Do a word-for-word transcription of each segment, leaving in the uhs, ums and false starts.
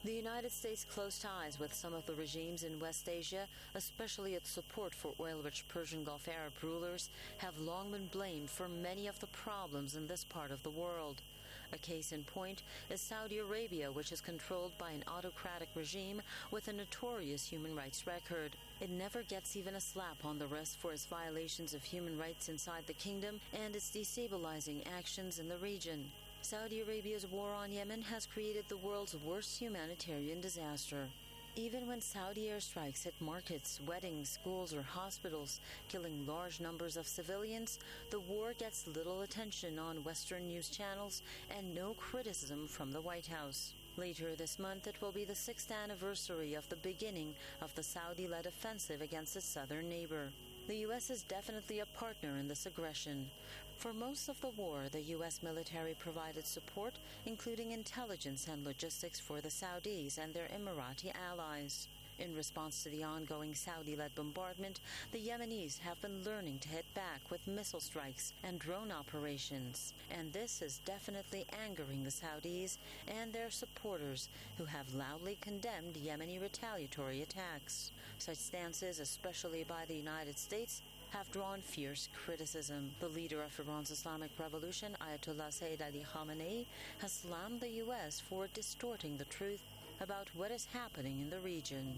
The United States' close ties with some of the regimes in West Asia, especially its support for oil-rich Persian Gulf Arab rulers, have long been blamed for many of the problems in this part of the world. A case in point is Saudi Arabia, which is controlled by an autocratic regime with a notorious human rights record. It never gets even a slap on the wrist for its violations of human rights inside the kingdom and its destabilizing actions in the region. Saudi Arabia's war on Yemen has created the world's worst humanitarian disaster. Even when Saudi airstrikes hit markets, weddings, schools, or hospitals, killing large numbers of civilians, the war gets little attention on Western news channels and no criticism from the White House. Later this month, it will be the sixth anniversary of the beginning of the Saudi-led offensive against its southern neighbor. The U S is definitely a partner in this aggression. For most of the war, the U S military provided support, including intelligence and logistics for the Saudis and their Emirati allies. In response to the ongoing Saudi-led bombardment, the Yemenis have been learning to hit back with missile strikes and drone operations. And this is definitely angering the Saudis and their supporters, who have loudly condemned Yemeni retaliatory attacks. Such stances, especially by the United States, have drawn fierce criticism. The leader of Iran's Islamic Revolution, Ayatollah Sayyid Ali Khamenei, has slammed the U S for distorting the truth about what is happening in the region.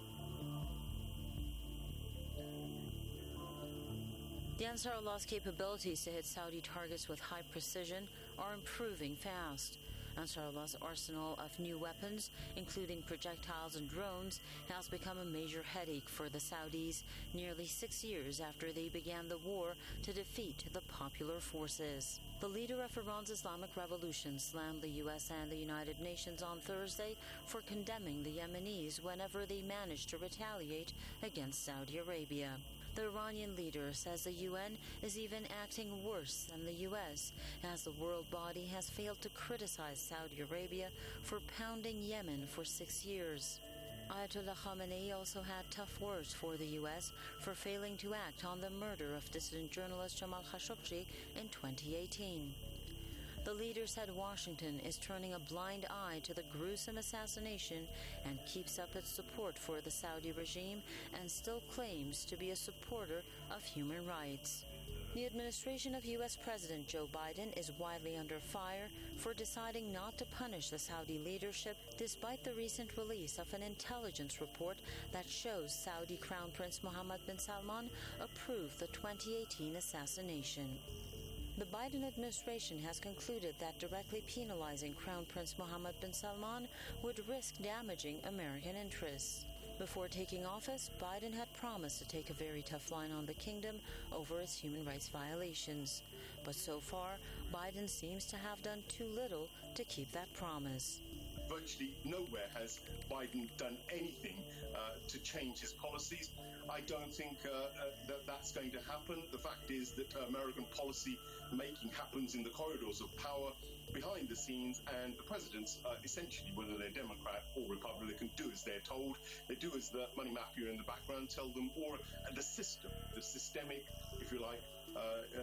The Ansarallah's capabilities to hit Saudi targets with high precision are improving fast. Ansarullah's arsenal of new weapons, including projectiles and drones, has become a major headache for the Saudis nearly six years after they began the war to defeat the popular forces. The leader of Iran's Islamic Revolution slammed the U S and the United Nations on Thursday for condemning the Yemenis whenever they managed to retaliate against Saudi Arabia. The Iranian leader says the U N is even acting worse than the U S, as the world body has failed to criticize Saudi Arabia for pounding Yemen for six years. Ayatollah Khamenei also had tough words for the U S for failing to act on the murder of dissident journalist Jamal Khashoggi in twenty eighteen. The leader said Washington is turning a blind eye to the gruesome assassination and keeps up its support for the Saudi regime and still claims to be a supporter of human rights. The administration of U S President Joe Biden is widely under fire for deciding not to punish the Saudi leadership despite the recent release of an intelligence report that shows Saudi Crown Prince Mohammed bin Salman approved the twenty eighteen assassination. The Biden administration has concluded that directly penalizing Crown Prince Mohammed bin Salman would risk damaging American interests. Before taking office, Biden had promised to take a very tough line on the kingdom over its human rights violations. But so far, Biden seems to have done too little to keep that promise. Virtually nowhere has Biden done anything uh, to change his policies. I don't think uh, uh, that that's going to happen. The fact is that uh, American policy making happens in the corridors of power behind the scenes, and the presidents, uh, essentially, whether they're Democrat or Republican, do as they're told. They do as the money mafia in the background tell them, or uh, the system, the systemic, if you like, uh,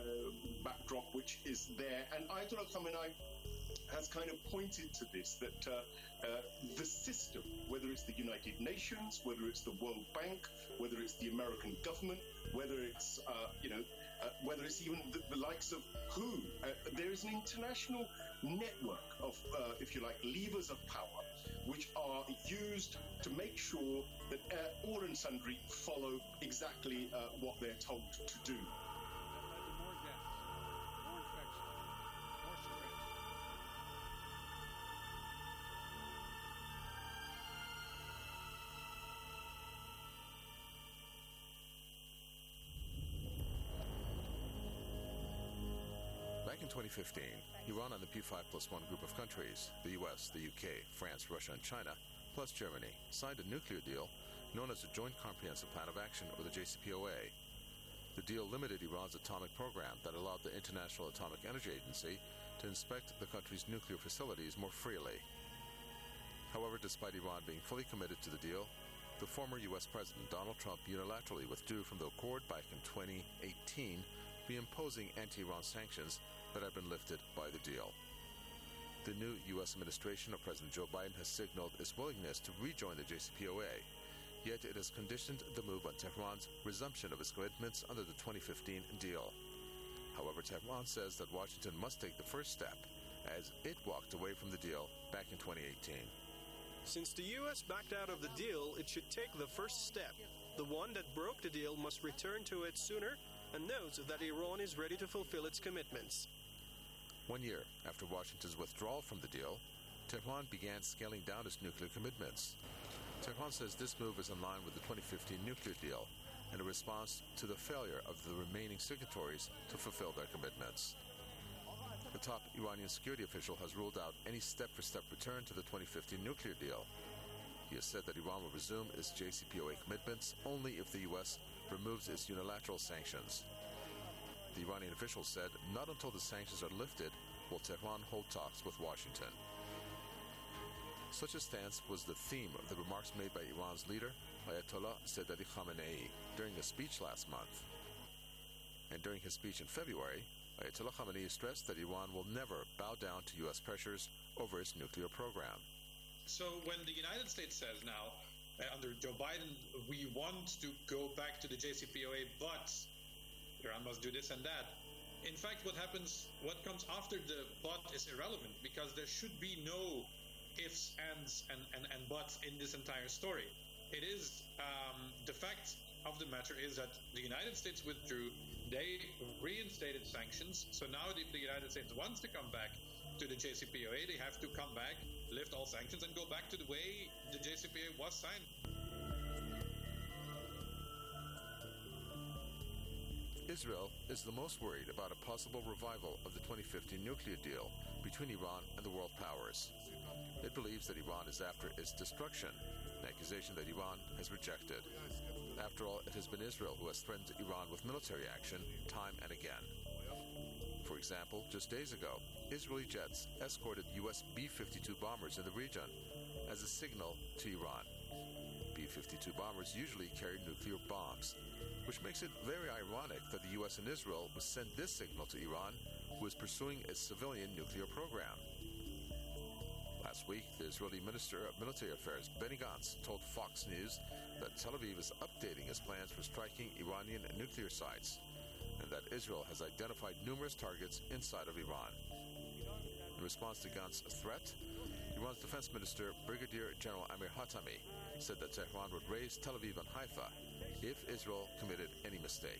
uh, backdrop which is there. And Ayatollah Khamenei has kind of pointed to this, that uh, uh, the system, whether it's the United Nations, whether it's the World Bank, whether it's the American government, whether it's, uh, you know, uh, whether it's even the, the likes of W H O, uh, there is an international network of, uh, if you like, levers of power, which are used to make sure that uh, all and sundry follow exactly uh, what they're told to do. Back in twenty fifteen, Iran and the P five plus one group of countries, the U S, the U K, France, Russia, and China, plus Germany, signed a nuclear deal known as the Joint Comprehensive Plan of Action, or the J C P O A. The deal limited Iran's atomic program that allowed the International Atomic Energy Agency to inspect the country's nuclear facilities more freely. However, despite Iran being fully committed to the deal, the former U S President Donald Trump unilaterally withdrew from the accord back in twenty eighteen, reimposing anti-Iran sanctions that had been lifted by the deal. The new U S administration of President Joe Biden has signaled its willingness to rejoin the J C P O A, yet it has conditioned the move on Tehran's resumption of its commitments under the twenty fifteen deal. However, Tehran says that Washington must take the first step, as it walked away from the deal back in twenty eighteen. Since the U S backed out of the deal, it should take the first step. The one that broke the deal must return to it sooner and notes that Iran is ready to fulfill its commitments. One year after Washington's withdrawal from the deal, Tehran began scaling down its nuclear commitments. Tehran says this move is in line with the twenty fifteen nuclear deal and a response to the failure of the remaining signatories to fulfill their commitments. The top Iranian security official has ruled out any step-for-step return to the twenty fifteen nuclear deal. He has said that Iran will resume its J C P O A commitments only if the U S removes its unilateral sanctions. The Iranian official said not until the sanctions are lifted will Tehran hold talks with Washington. Such a stance was the theme of the remarks made by Iran's leader, Ayatollah Sayyid Ali Khamenei, during a speech last month. And during his speech in February, Ayatollah Khamenei stressed that Iran will never bow down to U S pressures over its nuclear program. So when the United States says now, uh, under Joe Biden, we want to go back to the J C P O A, but Iran must do this and that. In fact, what happens, what comes after the but is irrelevant, because there should be no ifs, ands, and, and, and buts in this entire story. It is, um, the fact of the matter is that the United States withdrew, they reinstated sanctions, so now if the United States wants to come back to the J C P O A, they have to come back, lift all sanctions, and go back to the way the J C P O A was signed. Israel is the most worried about a possible revival of the twenty fifteen nuclear deal between Iran and the world powers. It believes that Iran is after its destruction, an accusation that Iran has rejected. After all, it has been Israel who has threatened Iran with military action time and again. For example, just days ago, Israeli jets escorted U S B fifty-two bombers in the region as a signal to Iran. B fifty-two bombers usually carry nuclear bombs, which makes it very ironic that the U S and Israel would send this signal to Iran, who is pursuing its civilian nuclear program. Last week, the Israeli Minister of Military Affairs, Benny Gantz, told Fox News that Tel Aviv is updating its plans for striking Iranian nuclear sites, and that Israel has identified numerous targets inside of Iran. In response to Gantz's threat, Iran's Defense Minister, Brigadier General Amir Hatami, said that Tehran would raise Tel Aviv and Haifa if Israel committed any mistake.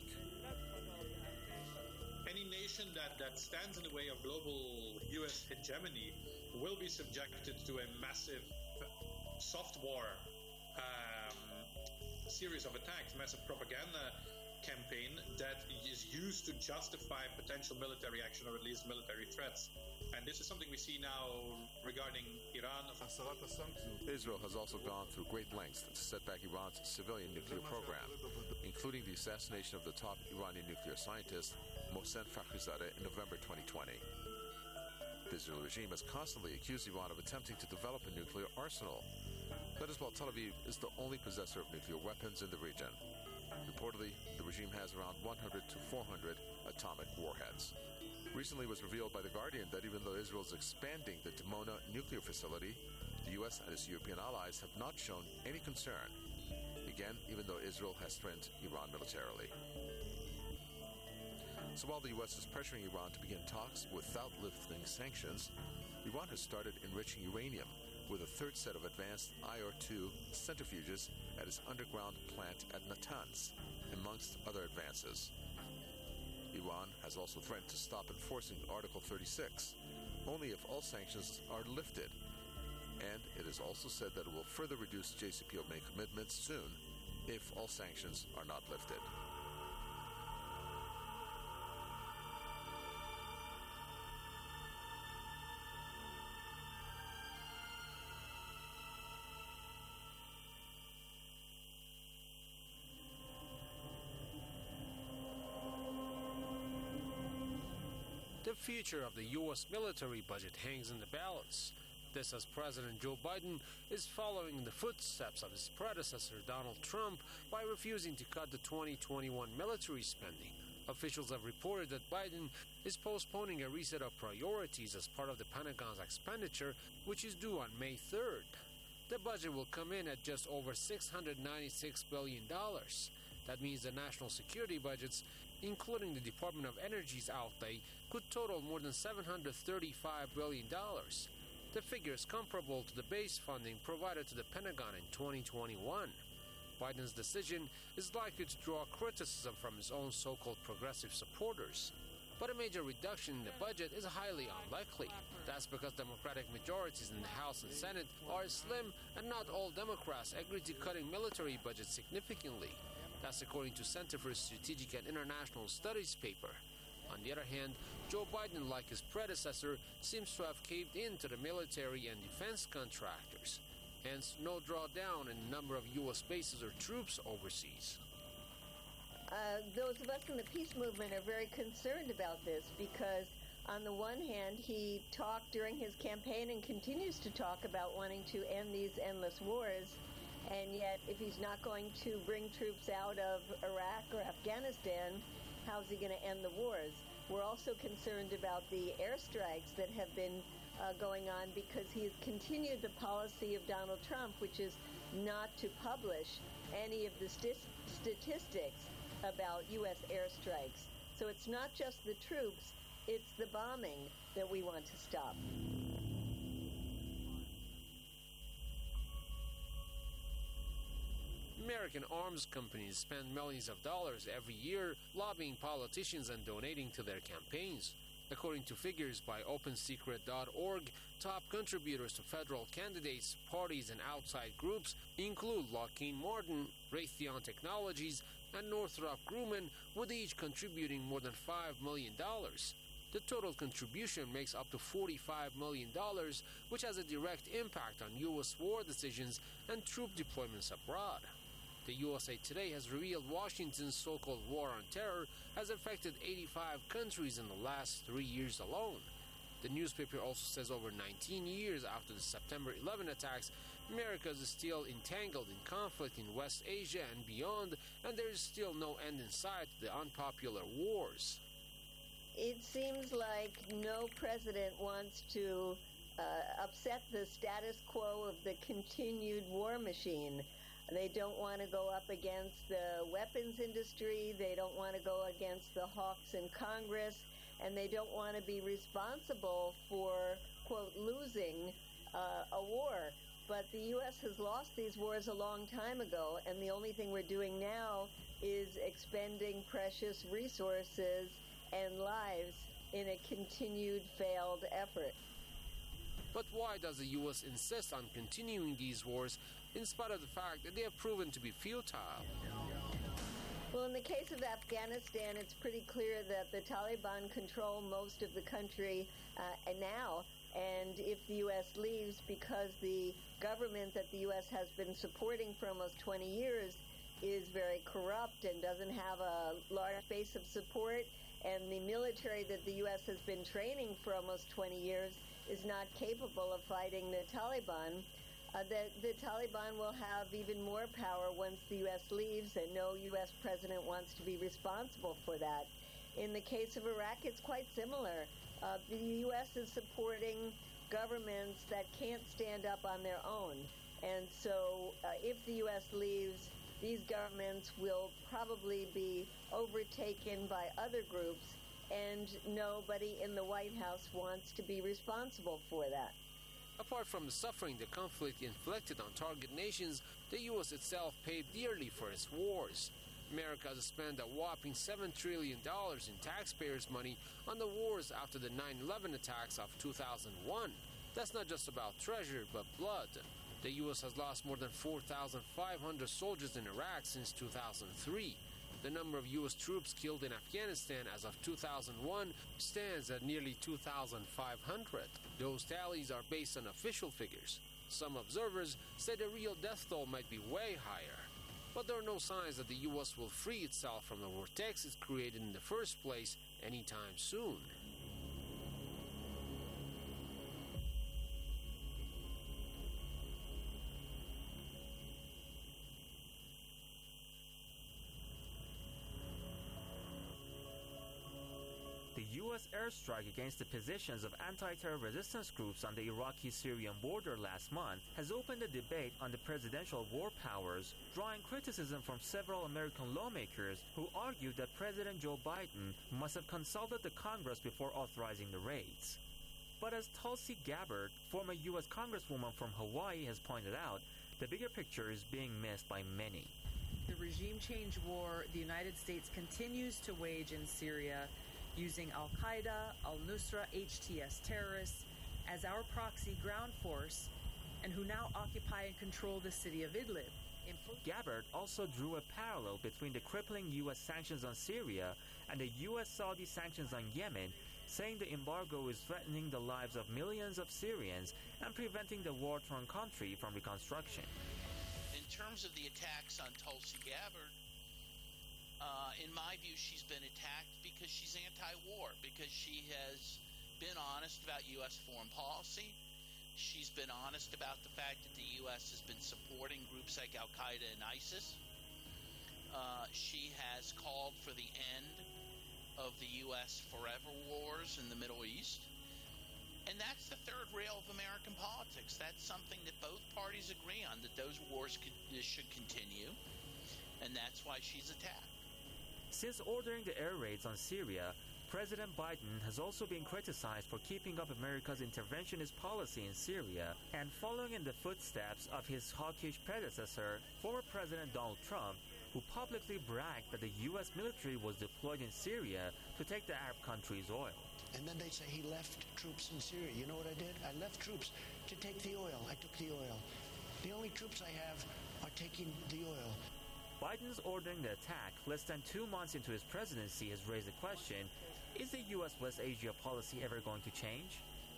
Any nation that, that stands in the way of global U S hegemony will be subjected to a massive soft war um, series of attacks, massive propaganda campaign that is used to justify potential military action or at least military threats. And this is something we see now regarding Iran. Israel has also gone through great lengths to set back Iran's civilian nuclear program, including the assassination of the top Iranian nuclear scientist, Mohsen Fakhrizadeh, in November twenty twenty. The Israeli regime has constantly accused Iran of attempting to develop a nuclear arsenal. That is, while Tel Aviv is the only possessor of nuclear weapons in the region. Reportedly, the regime has around one hundred to four hundred atomic warheads. Recently, it was revealed by The Guardian that even though Israel is expanding the Dimona nuclear facility, the U S and its European allies have not shown any concern. Again, even though Israel has threatened Iran militarily. So while the U S is pressuring Iran to begin talks without lifting sanctions, Iran has started enriching uranium with a third set of advanced I R two centrifuges at its underground plant at Natanz, amongst other advances. Iran has also threatened to stop enforcing Article thirty-six, only if all sanctions are lifted. And it has also said that it will further reduce J C P O A commitments soon if all sanctions are not lifted. The future of the U S military budget hangs in the balance. This as President Joe Biden is following in the footsteps of his predecessor Donald Trump by refusing to cut the twenty twenty-one military spending, Officials have reported that Biden is postponing a reset of priorities as part of the Pentagon's expenditure, which is due on May third. The budget will come in at just over six hundred ninety-six billion dollars. That means the national security budgets, including the Department of Energy's outlay, could total more than seven hundred thirty-five billion dollars. The figure is comparable to the base funding provided to the Pentagon in twenty twenty-one. Biden's decision is likely to draw criticism from his own so-called progressive supporters. But a major reduction in the budget is highly unlikely. That's because Democratic majorities in the House and Senate are slim, and not all Democrats agree to cutting military budgets significantly. That's according to Center for Strategic and International Studies paper. On the other hand, Joe Biden, like his predecessor, seems to have caved in to the military and defense contractors. Hence, no drawdown in the number of U S bases or troops overseas. Uh, those of us in the peace movement are very concerned about this because, on the one hand, he talked during his campaign and continues to talk about wanting to end these endless wars, and yet if he's not going to bring troops out of Iraq or Afghanistan, how's he going to end the wars? We're also concerned about the airstrikes that have been Uh, going on because he has continued the policy of Donald Trump, which is not to publish any of the st- statistics about U S airstrikes. So it's not just the troops, it's the bombing that we want to stop. American arms companies spend millions of dollars every year lobbying politicians and donating to their campaigns. According to figures by open secret dot org, top contributors to federal candidates, parties, and outside groups include Lockheed Martin, Raytheon Technologies, and Northrop Grumman, with each contributing more than five million dollars. The total contribution makes up to forty-five million dollars, which has a direct impact on U S war decisions and troop deployments abroad. The U S A Today has revealed Washington's so-called war on terror has affected eighty-five countries in the last three years alone. The newspaper also says over nineteen years after the September eleventh attacks, America is still entangled in conflict in West Asia and beyond, and there is still no end in sight to the unpopular wars. It seems like no president wants to uh, upset the status quo of the continued war machine. They don't want to go up against the weapons industry, they don't want to go against the hawks in Congress, and they don't want to be responsible for, quote, losing uh, a war. But the U S has lost these wars a long time ago, and the only thing we're doing now is expending precious resources and lives in a continued failed effort. But why does the U S insist on continuing these wars in spite of the fact that they have proven to be futile? Well, in the case of Afghanistan, it's pretty clear that the Taliban control most of the country uh, and now, and if the U S leaves, because the government that the U S has been supporting for almost twenty years is very corrupt and doesn't have a large base of support, and the military that the U S has been training for almost twenty years is not capable of fighting the Taliban, uh, the, the Taliban will have even more power once the U S leaves, and no U S president wants to be responsible for that. In the case of Iraq, it's quite similar. Uh, the U S is supporting governments that can't stand up on their own. And so uh, if the U S leaves, these governments will probably be overtaken by other groups, and nobody in the White House wants to be responsible for that. Apart from the suffering the conflict inflicted on target nations, the U S itself paid dearly for its wars. America has spent a whopping seven trillion dollars in taxpayers' money on the wars after the nine eleven attacks of two thousand one. That's not just about treasure, but blood. The U S has lost more than four thousand five hundred soldiers in Iraq since two thousand three. The number of U S troops killed in Afghanistan as of two thousand one stands at nearly two thousand five hundred. Those tallies are based on official figures. Some observers say the real death toll might be way higher. But there are no signs that the U S will free itself from the vortex it created in the first place anytime soon. U S airstrike against the positions of anti-terror resistance groups on the Iraqi-Syrian border last month has opened a debate on the presidential war powers, drawing criticism from several American lawmakers who argued that President Joe Biden must have consulted the Congress before authorizing the raids. But as Tulsi Gabbard, former U S Congresswoman from Hawaii, has pointed out, the bigger picture is being missed by many. The regime change war the United States continues to wage in Syria using Al-Qaeda, al-Nusra H T S terrorists as our proxy ground force, and who now occupy and control the city of Idlib. Gabbard also drew a parallel between the crippling U S sanctions on Syria and the U S-Saudi sanctions on Yemen, saying the embargo is threatening the lives of millions of Syrians and preventing the war-torn country from reconstruction. In terms of the attacks on Tulsi Gabbard, Uh, in my view, she's been attacked because she's anti-war, because she has been honest about U S foreign policy. She's been honest about the fact that the U S has been supporting groups like Al-Qaeda and ISIS. Uh, she has called for the end of the U S forever wars in the Middle East. And that's the third rail of American politics. That's something that both parties agree on, that those wars could, should continue. And that's why she's attacked. Since ordering the air raids on Syria, President Biden has also been criticized for keeping up America's interventionist policy in Syria and following in the footsteps of his hawkish predecessor, former President Donald Trump, who publicly bragged that the U S military was deployed in Syria to take the Arab country's oil. And then they say he left troops in Syria. You know what I did? I left troops to take the oil. I took the oil. The only troops I have are taking the oil. Biden's ordering the attack less than two months into his presidency has raised the question, is the U S West Asia policy ever going to change?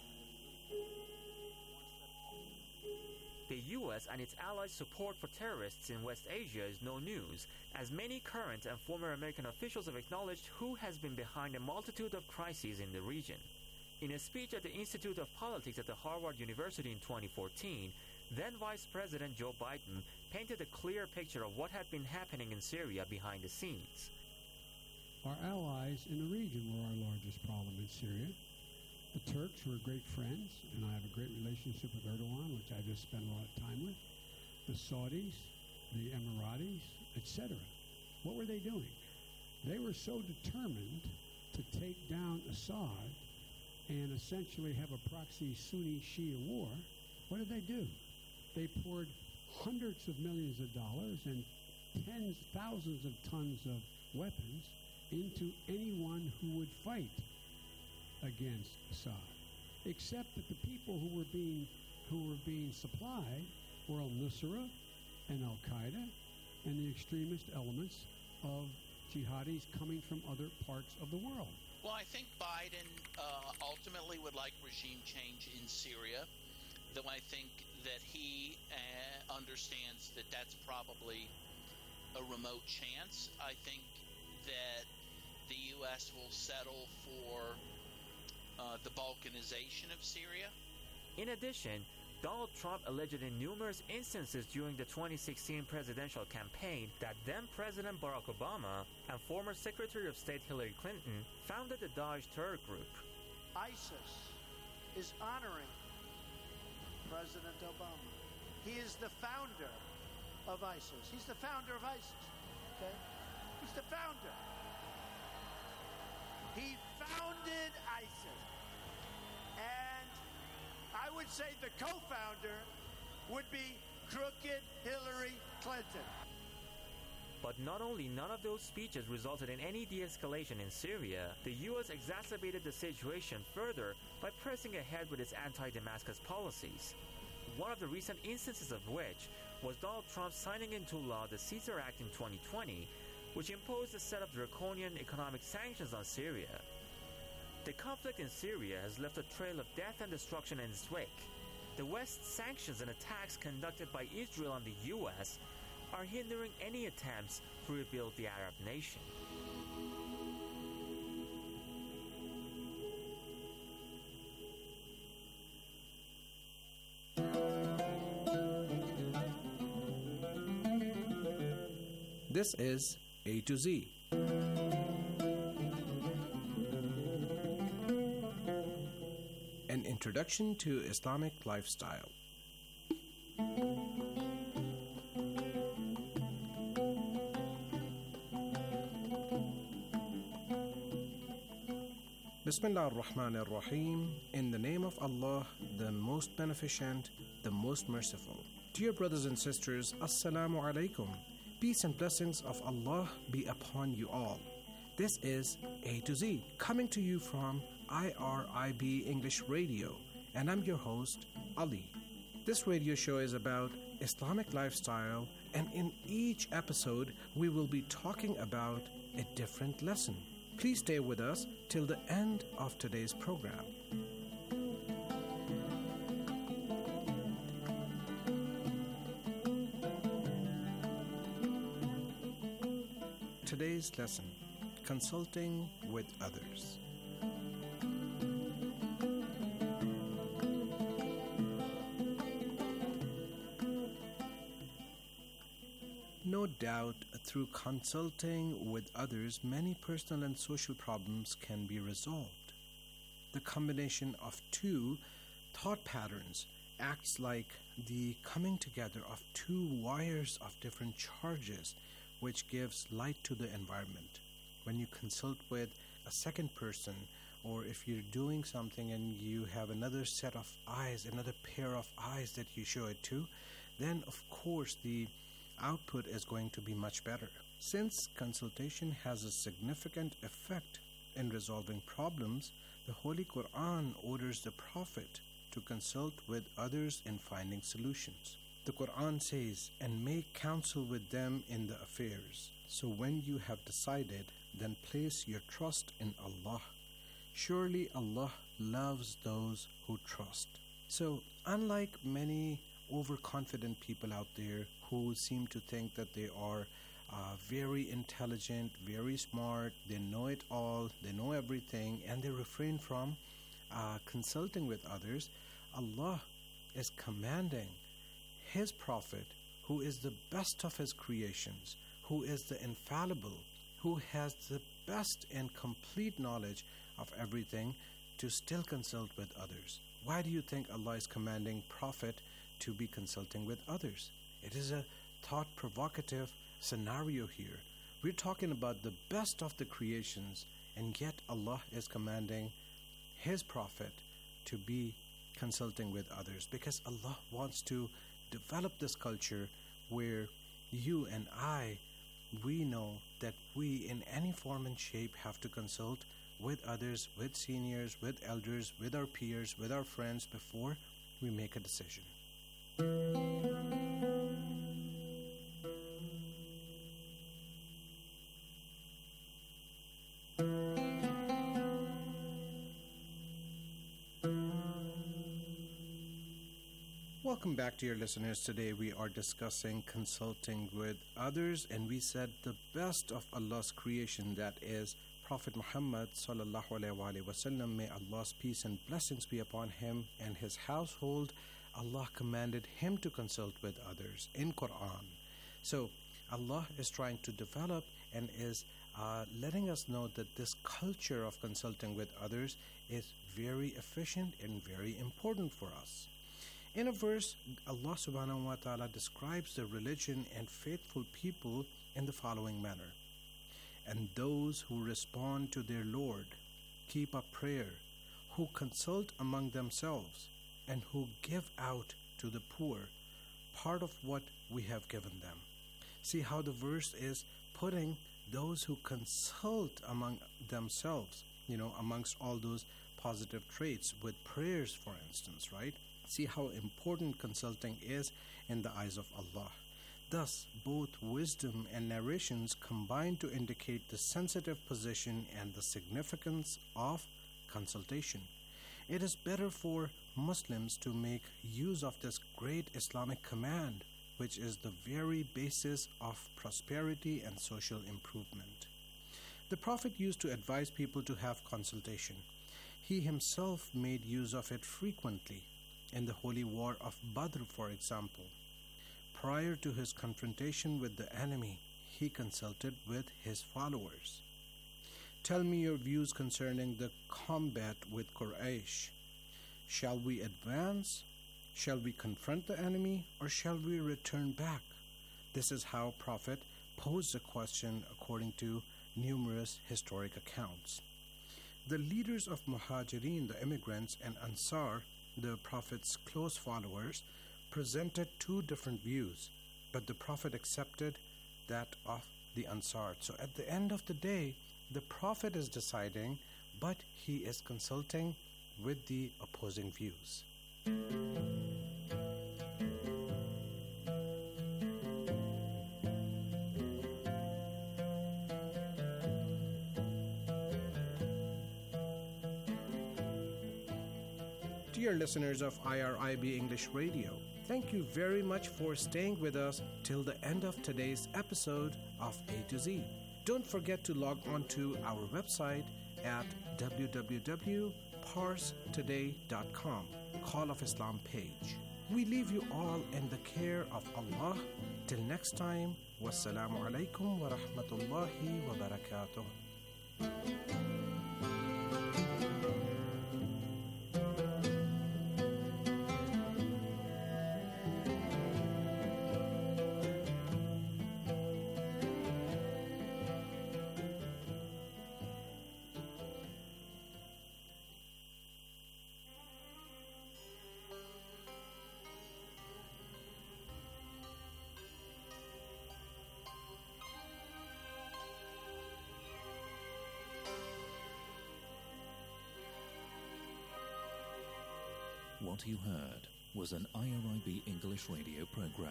The U S and its allies' support for terrorists in West Asia is no news, as many current and former American officials have acknowledged who has been behind a multitude of crises in the region. In a speech at the Institute of Politics at the Harvard University in twenty fourteen, then Vice President Joe Biden painted a clear picture of what had been happening in Syria behind the scenes. Our allies in the region were our largest problem in Syria. The Turks were great friends, and I have a great relationship with Erdogan, which I just spent a lot of time with. The Saudis, the Emiratis, et cetera. What were they doing? They were so determined to take down Assad and essentially have a proxy Sunni-Shia war. What did they do? They poured hundreds of millions of dollars and tens, thousands of tons of weapons into anyone who would fight against Assad, except that the people who were being who were being supplied were al-Nusra and Al-Qaeda and the extremist elements of jihadis coming from other parts of the world. Well, I think Biden uh, ultimately would like regime change in Syria, though I think that he uh, understands that that's probably a remote chance. I think that the U S will settle for uh, the balkanization of Syria. In addition, Donald Trump alleged in numerous instances during the twenty sixteen presidential campaign that then-President Barack Obama and former Secretary of State Hillary Clinton founded the Daesh terror group. ISIS is honoring President Obama. He is the founder of ISIS. He's the founder of ISIS. Okay? He's the founder. He founded ISIS. And I would say the co-founder would be crooked Hillary Clinton. But not only none of those speeches resulted in any de-escalation in Syria, the U S exacerbated the situation further by pressing ahead with its anti-Damascus policies. One of the recent instances of which was Donald Trump signing into law the Caesar Act in twenty twenty, which imposed a set of draconian economic sanctions on Syria. The conflict in Syria has left a trail of death and destruction in its wake. The West's sanctions and attacks conducted by Israel on the U S are hindering any attempts to rebuild the Arab nation. This is A to Z. Introduction to Islamic Lifestyle. Bismillah ar-Rahman ar-Rahim. In the name of Allah, the most beneficent, the most merciful. Dear brothers and sisters, Assalamu alaikum. Peace and blessings of Allah be upon you all. This is A to Z, coming to you from I R I B English Radio, and I'm your host, Ali. This radio show is about Islamic lifestyle, and in each episode, we will be talking about a different lesson. Please stay with us till the end of today's program. Today's lesson, consulting with others. No doubt, through consulting with others, many personal and social problems can be resolved. The combination of two thought patterns acts like the coming together of two wires of different charges, which gives light to the environment. When you consult with a second person, or if you're doing something and you have another set of eyes, another pair of eyes that you show it to, then of course the output is going to be much better. Since consultation has a significant effect in resolving problems, the Holy Quran orders the Prophet to consult with others in finding solutions. The Quran says, "And make counsel with them in the affairs. So when you have decided, then place your trust in Allah. Surely Allah loves those who trust." So, unlike many overconfident people out there who seem to think that they are uh, very intelligent, very smart, they know it all, they know everything, and they refrain from uh, consulting with others, Allah is commanding His Prophet, who is the best of His creations, who is the infallible, who has the best and complete knowledge of everything, to still consult with others. Why do you think Allah is commanding Prophet to be consulting with others? It is a thought-provocative scenario here. We're talking about the best of the creations, and yet Allah is commanding His Prophet to be consulting with others, because Allah wants to develop this culture where you and I, we know that we in any form and shape have to consult with others, with seniors, with elders, with our peers, with our friends before we make a decision. Welcome back, dear listeners. Today we are discussing consulting with others, and we said the best of Allah's creation, that is Prophet Muhammad sallallahu alaihi wasallam. May Allah's peace and blessings be upon him and his household. Allah commanded him to consult with others in Quran. So Allah is trying to develop and is uh, letting us know that this culture of consulting with others is very efficient and very important for us. In a verse, Allah subhanahu wa ta'ala describes the religion and faithful people in the following manner: "And those who respond to their Lord, keep up prayer, who consult among themselves, and who give out to the poor part of what we have given them." See how the verse is putting those who consult among themselves, you know, amongst all those positive traits, with prayers, for instance, right? See how important consulting is in the eyes of Allah. Thus, both wisdom and narrations combine to indicate the sensitive position and the significance of consultation. It is better for Muslims to make use of this great Islamic command, which is the very basis of prosperity and social improvement. The Prophet used to advise people to have consultation. He himself made use of it frequently. In the holy war of Badr, for example, prior to his confrontation with the enemy, he consulted with his followers. "Tell me your views concerning the combat with Quraysh." Shall we advance? Shall we confront the enemy, or shall we return back? This is how Prophet posed the question according to numerous historic accounts. The leaders of Muhajirin, the immigrants, and Ansar, the Prophet's close followers, presented two different views, but the Prophet accepted that of the Ansar. So at the end of the day, the Prophet is deciding, but he is consulting with the opposing views. Dear listeners of I R I B English Radio, thank you very much for staying with us till the end of today's episode of A to Z. Don't forget to log on to our website at w w w dot pars today dot com, Call of Islam page. We leave you all in the care of Allah. Till next time, wassalamu alaikum wa rahmatullahi wa barakatuh. What you heard was an I R I B English radio program.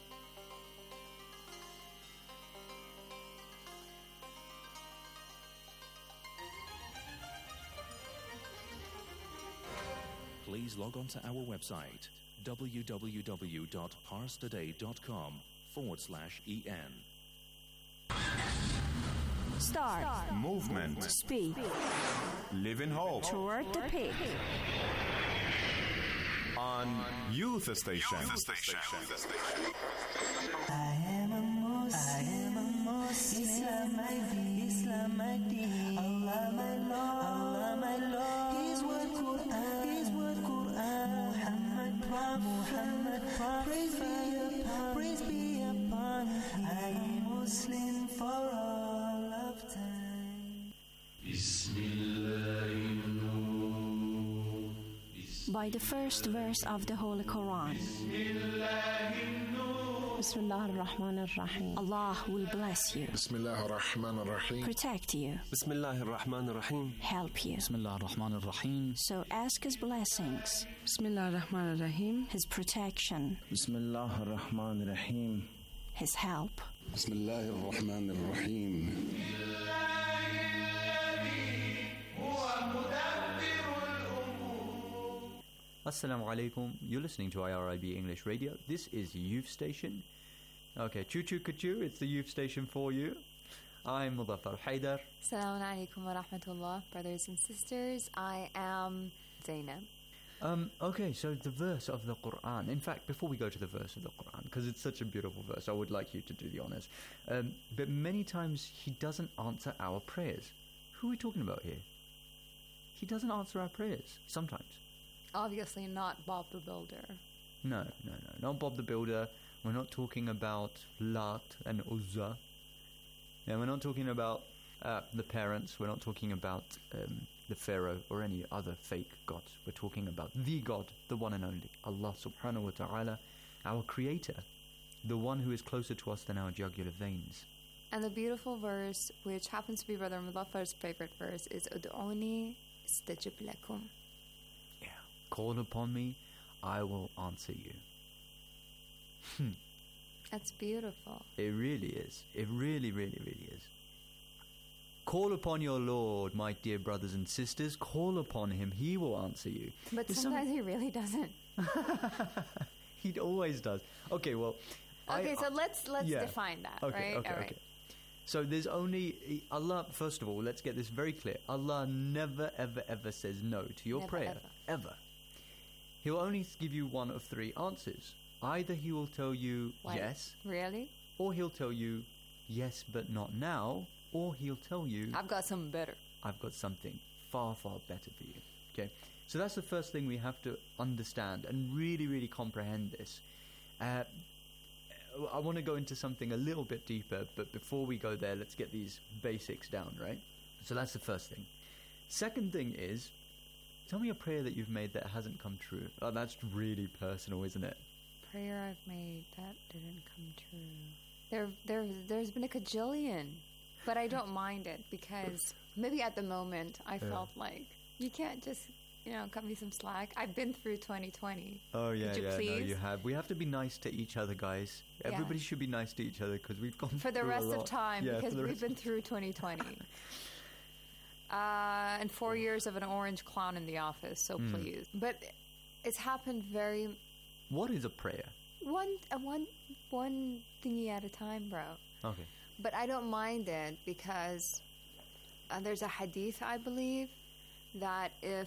Please log on to our website w w w dot pars today dot com forward slash en. Start. Movement. Speak. Live in hope. Toward the peak. On Youth Station. Youth Station. I am a Muslim. I am a Muslim. Islam my deen. Islam my deen. Allah my Lord. Allah my Lord. His word Quran. His word Quran. Muhammad Prophet. Muhammad Prophet. Praise be upon. Praise be upon him. I am Muslim for all of time. Bismillah. By the first verse of the Holy Quran. Bismillah ar-Rahman ar-Rahim. Allah will bless you. Bismillah ar-Rahman ar-Rahim. Protect you. Bismillah ar-Rahman ar-Rahim. Help you. Bismillah ar-Rahman ar-Rahim. So ask His blessings. Bismillah ar-Rahman ar-Rahim. His protection. Bismillah ar-Rahman ar-Rahim. His help. Bismillah ar-Rahman ar-Rahim. Assalamu alaikum. You're listening to I R I B English Radio. This is Youth Station. Okay, choo choo choo, it's the Youth Station for you. I'm Mudaffar Haidar. Assalamu alaikum wa rahmatullah, brothers and sisters. I am Zainab. Um, okay, so the verse of the Quran. In fact, before we go to the verse of the Quran, because it's such a beautiful verse, I would like you to do the honors. Um, but many times he doesn't answer our prayers. Who are we talking about here? He doesn't answer our prayers sometimes. Obviously not Bob the Builder. No, no, no, not Bob the Builder. We're not talking about Lat and Uzza. And we're not talking about uh, the parents. We're not talking about um, the Pharaoh or any other fake gods. We're talking about the God, the one and only, Allah subhanahu wa ta'ala, our creator, the one who is closer to us than our jugular veins. And the beautiful verse, which happens to be Brother Mudaffar's favorite verse, is Ud'uni astajib lakum. Call upon me, I will answer you. Hmm. That's beautiful. It really is. It really, really, really is. Call upon your Lord, my dear brothers and sisters. Call upon him. He will answer you. But There's sometimes some... he really doesn't. He always does. Okay, well... Okay, I, so let's let's yeah. define that, okay, right? Okay, All right. okay. So there's only... Allah, first of all, let's get this very clear. Allah never, ever, ever says no to your never, prayer. Ever. Ever. He'll only give you one of three answers. Either he will tell you What? yes. Really? Or he'll tell you yes, but not now. Or he'll tell you... I've got something better. I've got something far, far better for you. Okay, so that's the first thing we have to understand and really, really comprehend this. Uh, I want to go into something a little bit deeper, but before we go there, let's get these basics down, right? So that's the first thing. Second thing is, tell me a prayer that you've made that hasn't come true. Oh, that's really personal, isn't it? Prayer I've made that didn't come true. There, there, there's been a cajillion, but I don't mind it because maybe at the moment I Yeah. felt like you can't just, you know, cut me some slack. I've been through twenty twenty. Oh yeah, Could you yeah, please? no, you have. We have to be nice to each other, guys. Yeah. Everybody should be nice to each other because we've gone For the through a rest of lot. time, Yeah, because for the we've rest- been through twenty twenty. uh, and four years of an orange clown in the office, so Hmm. please. But it's happened very What is a prayer? one, uh, one, one thingy at a time, bro. Okay. But I don't mind it because uh, there's a hadith, I believe, that if...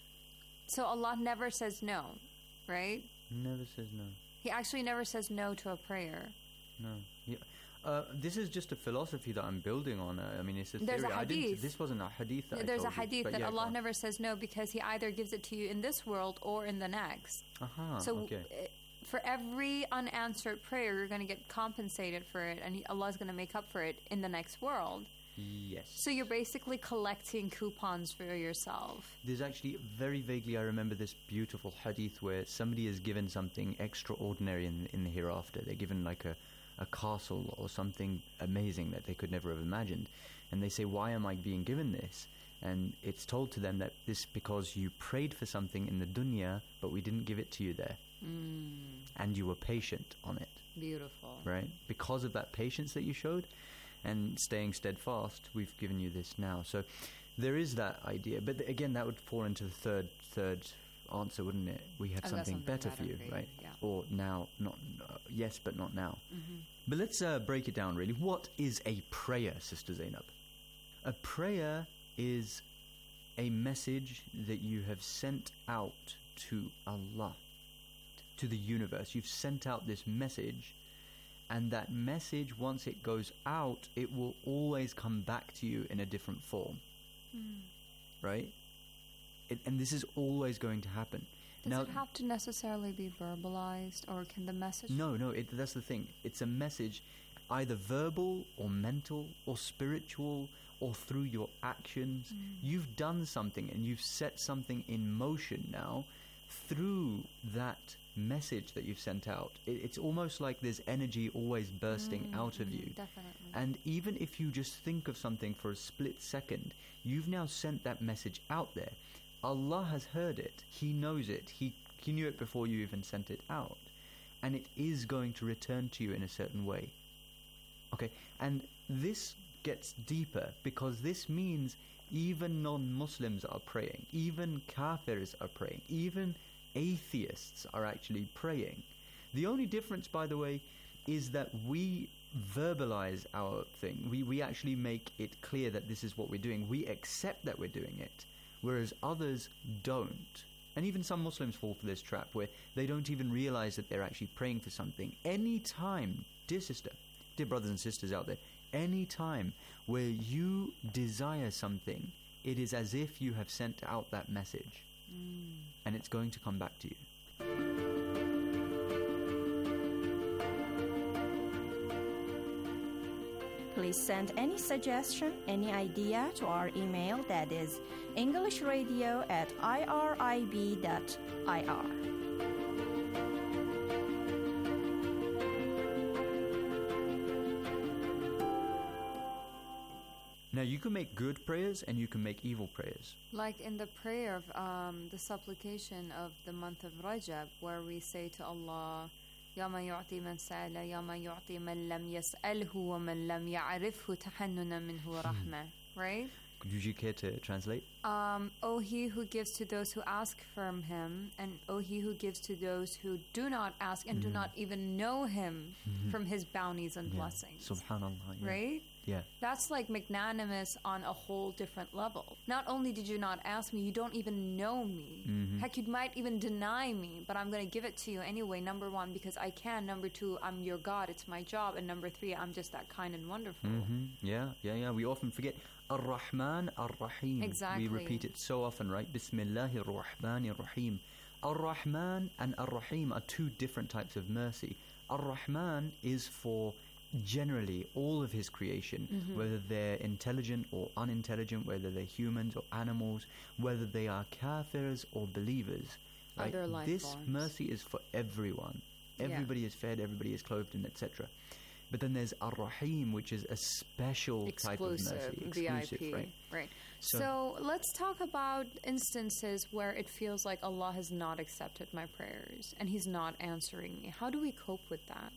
So Allah never says no, right? Never says no. He actually never says no to a prayer. No. Yeah. Uh, this is just a philosophy that I'm building on. Uh, I mean, it's a There's theory. a I didn't, hadith. this wasn't a hadith that I There's a told you, hadith but that yeah, go Allah on. never says no because He either gives it to you in this world or in the next. Aha, so okay. uh, for every unanswered prayer, you're going to get compensated for it, and he, Allah's going to make up for it in the next world. Yes. So you're basically collecting coupons for yourself. There's actually, very vaguely, I remember this beautiful hadith where somebody is given something extraordinary in, in the hereafter. They're given like a, a castle or something amazing that they could never have imagined. And they say, why am I being given this? And it's told to them that this because you prayed for something in the dunya, but we didn't give it to you there. Mm, And you were patient on it. beautiful. Right? Because of that patience that you showed and staying steadfast, we've given you this now. So there is that idea. But th- again, that would fall into the third third answer, wouldn't it? We have I've got something, something better, better for you, for you, right? yeah. Or now, not uh, yes, but not now. Mhm. But let's uh, break it down, really. What is a prayer, Sister Zainab? A prayer is a message that you have sent out to Allah, to the universe. You've sent out this message, and that message, once it goes out, it will always come back to you in a different form, Mm. right? It, and this is always going to happen. Does now, it have to necessarily be verbalized, or can the message... no, no, it, that's the thing. It's a message, either verbal or mental or spiritual or through your actions. Mm. You've done something and you've set something in motion now through that message that you've sent out. It, it's almost like there's energy always bursting Mm, out of mm, you. definitely. And even if you just think of something for a split second, you've now sent that message out there. Allah has heard it. He knows it. He, he knew it before you even sent it out. And it is going to return to you in a certain way. Okay? And this gets deeper because this means even non-Muslims are praying. Even kafirs are praying. Even atheists are actually praying. The only difference, by the way, is that we verbalize our thing. We, we actually make it clear that this is what we're doing. We accept that we're doing it, whereas others don't. And even some Muslims fall for this trap where they don't even realize that they're actually praying for something. Any time, dear sister, dear brothers and sisters out there, any time where you desire something, it is as if you have sent out that message. Mm. And it's going to come back to you. Please send any suggestion, any idea to our email, that is englishradio at irib dot I R. Now you can make good prayers and you can make evil prayers. Like in the prayer of um, the supplication of the month of Rajab, where we say to Allah, يا من يعطي من سأل يا من يعطي من لم يسأله ومن لم يعرفه تحننا منه ورحمة. Right? Would you care to translate? Um, O He who gives to those who ask from Him, and O He who gives to those who do not ask and do Mhm. not even know Him Mhm. from His bounties and Yeah. blessings. Subhanallah. Yeah. Right? Yeah. That's like magnanimous on a whole different level. Not only did you not ask me, you don't even know me. Mhm. Heck, you might even deny me, but I'm going to give it to you anyway. Number one, because I can. Number two, I'm your God. It's my job. And number three, I'm just that kind and wonderful. hmm Yeah, yeah, yeah. We often forget. Ar-Rahman, Ar-Rahim. Exactly. We repeat it so often, right? Bismillahir Rahmanir Rahim. Ar-Rahman and Ar-Rahim are two different types of mercy. Ar-Rahman is for generally all of his creation, Mhm. whether they're intelligent or unintelligent, whether they're humans or animals, whether they are kafirs or believers. Right? Other life This forms. mercy is for everyone. Yeah. Everybody is fed, everybody is clothed, and et cetera. But then there's Ar-Rahim, which is a special type of Exclusive, mercy, V I exclusive, P, right? right. So- So, let's talk about instances where it feels like Allah has not accepted my prayers and He's not answering me. How do we cope with that?